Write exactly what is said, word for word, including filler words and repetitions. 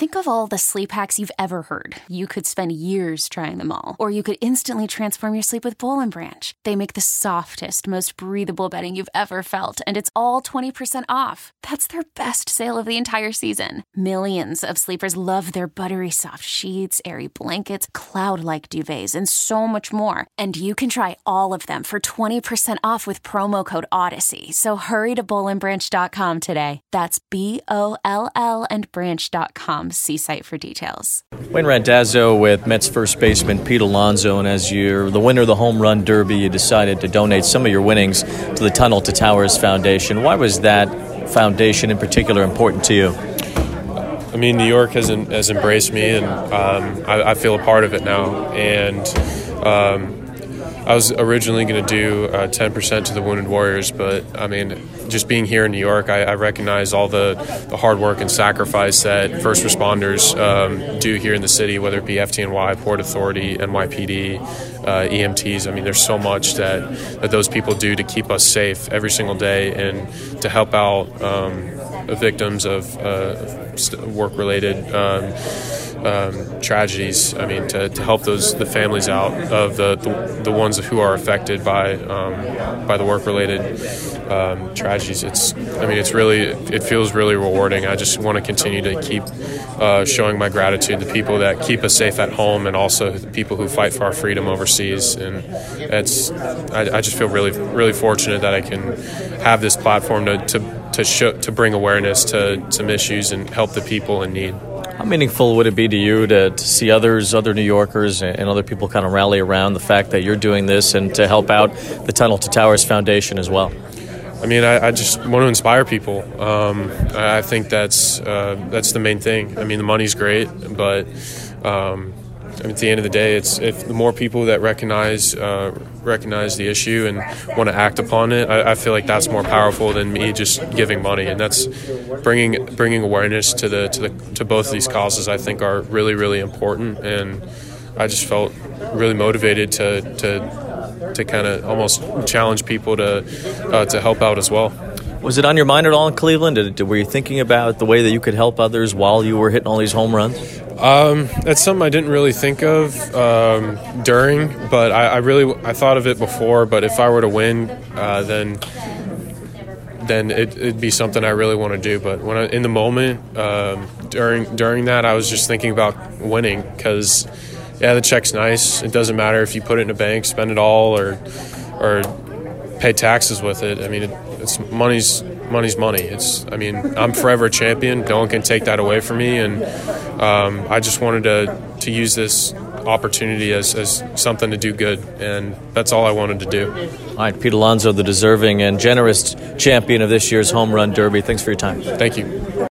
Think of all the sleep hacks you've ever heard. You could spend years trying them all. Or you could instantly transform your sleep with Boll and Branch. They make the softest, most breathable bedding you've ever felt, and it's all twenty percent off. That's their best sale of the entire season. Millions of sleepers love their buttery soft sheets, airy blankets, cloud-like duvets, and so much more. And you can try all of them for twenty percent off with promo code Odyssey. So hurry to boll and branch dot com today. That's B O L L and branch dot com. See site for details. Wayne Randazzo with Mets first baseman Pete Alonso, and as you're the winner of the Home Run Derby, you decided to donate some of your winnings to the Tunnel to Towers Foundation. Why was that foundation in particular important to you? I mean, New York has has embraced me, and um, I, I feel a part of it now. And um, I was originally going to do uh, ten percent to the Wounded Warriors, but I mean, just being here in New York, I, I recognize all the, the hard work and sacrifice that first responders um, do here in the city, whether it be F D N Y, Port Authority, N Y P D, uh, E M Ts. I mean, there's so much that, that those people do to keep us safe every single day and to help out um, victims of uh, work-related um, um, tragedies. I mean, to, to help those the families out of the, the, the ones who are affected by um, by the work-related um, tragedies. It's I mean, it's really it feels really rewarding. I just want to continue to keep uh, showing my gratitude to people that keep us safe at home, and also the people who fight for our freedom overseas. And it's I, I just feel really really fortunate that I can have this platform to to to show to bring awareness to some issues and help the people in need. How meaningful would it be to you to, to see others, other New Yorkers and other people kind of rally around the fact that you're doing this and to help out the Tunnel to Towers Foundation as well? I mean, I, I just want to inspire people. Um, I think that's uh, that's the main thing. I mean, the money's great, but um, I mean, at the end of the day, it's if the more people that recognize uh, recognize the issue and want to act upon it, I, I feel like that's more powerful than me just giving money. And that's bringing bringing awareness to the to the to both of these causes. I think are really really important, and I just felt really motivated to to. to kind of almost challenge people to uh, to help out as well. Was it on your mind at all in Cleveland? Did, were you thinking about the way that you could help others while you were hitting all these home runs? Um, that's something I didn't really think of um, during, but I, I really I thought of it before. But if I were to win, uh, then then it, it'd be something I really want to do. But when I, in the moment um, during during that, I was just thinking about winning because. Yeah, the check's nice. It doesn't matter if you put it in a bank, spend it all, or or pay taxes with it. I mean, it, it's money's money's money. It's I mean, I'm forever a champion. No one can take that away from me, and um, I just wanted to to use this opportunity as, as something to do good, and that's all I wanted to do. All right, Pete Alonso, the deserving and generous champion of this year's Home Run Derby. Thanks for your time. Thank you.